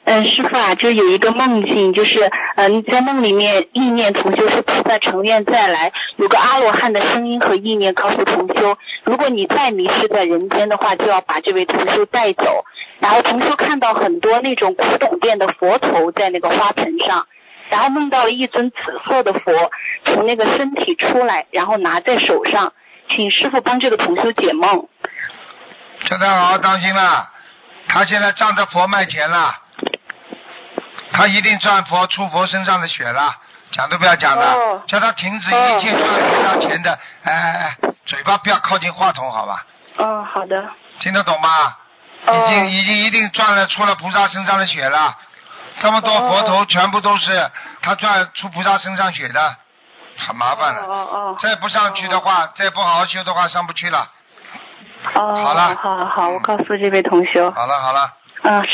师父啊，就有一个梦境，就是在梦里面意念同修是菩萨成愿再来，有个阿罗汉的声音和意念告诉同修，如果你再迷失在人间的话，就要把这位同修带走。然后同修看到很多那种古董店的佛头在那个花盆上，然后梦到了一尊紫色的佛从那个身体出来，然后拿在手上，请师父帮这个同修解梦。 叫他好好当心了，他现在仗着佛卖钱了，他一定赚佛出佛身上的血了，讲都不要讲了，叫他停止一切赚人家钱的，嘴巴不要靠近话筒，好吧？ 好的。 听得懂吗？已经一定赚了出了菩萨身上的血了，这么多佛头全部都是他赚出菩萨身上血的，很麻烦了。再不上去的话，再不好好修的话，上不去了。好了。 好，我告诉这位同修。 好了。